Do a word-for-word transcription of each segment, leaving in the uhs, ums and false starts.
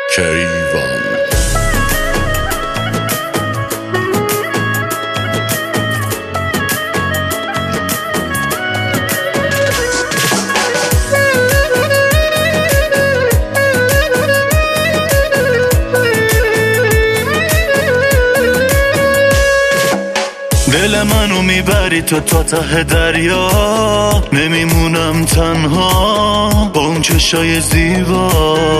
کیوان. دل منو میبری تو تا ته دریا، نمیمونم تنها با اون چشای زیبا.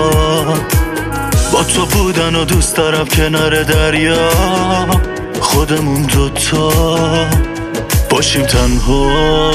با تو بودن و دوست دارم کنار دریا، خودمون دوتا باشیم تنها.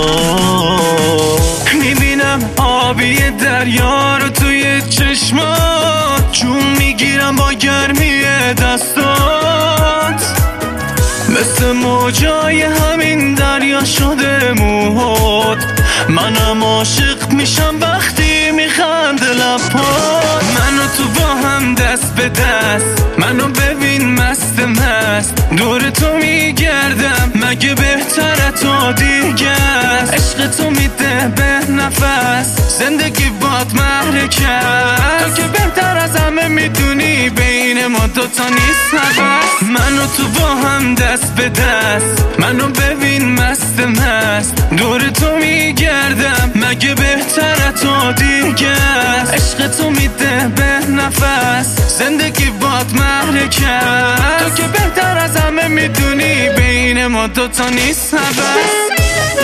میبینم آبی دریا رو توی چشمات، جون میگیرم با گرمی دستات. مثل موجای همین دریا شده موهات، منم عاشق میشم وقتی میخنده لبات. منو تو با هم دست به دست، منو ببین مست مست، دور تو میگردم مگه بهتره تو دیگه است. عشق تو میده به نفس، زندگی باد محرکه، تو که بهتر از همه میدونی بین ما دوتا نیست هوس. منو تو با هم دست به دست، منو ببین مست مست، دور تو میگردم مگه بهتره تو دیگه است. عشق تو میده به نفس، زندگی باد محرکه، تو که بهتر از همه میدونی بین ما دوتا نیست هوس.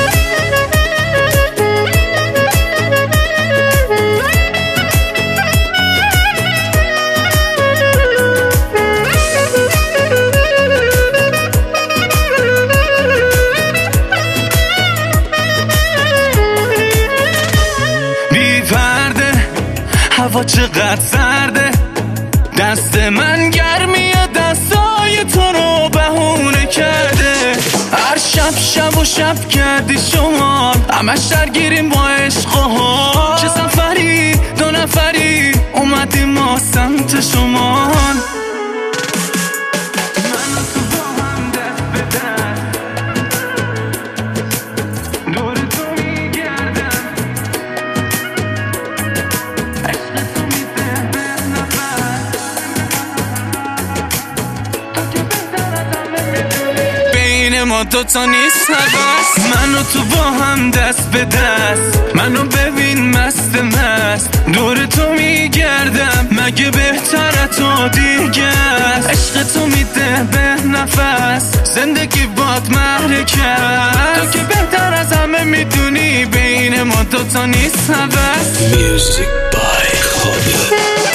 هوا چقدر سرده، دست من گرمیه، دستای تو رو بهونه کرده. هر شب شب و شب کردی شما، همش درگیریم با عشق و حال. چه سفری دو نفری اومدیم ما سمت شما. ما دوتا نیست هوس. منو تو با هم دست به دست، منو ببین مست مست، دور تو میگردم مگه بهتره تو دیگه است. عشق تو میده به نفس، زندگی باد محرکه، تو که بهتر از همه میدونی بین ما دوتا نیست هوس. Music by خالد.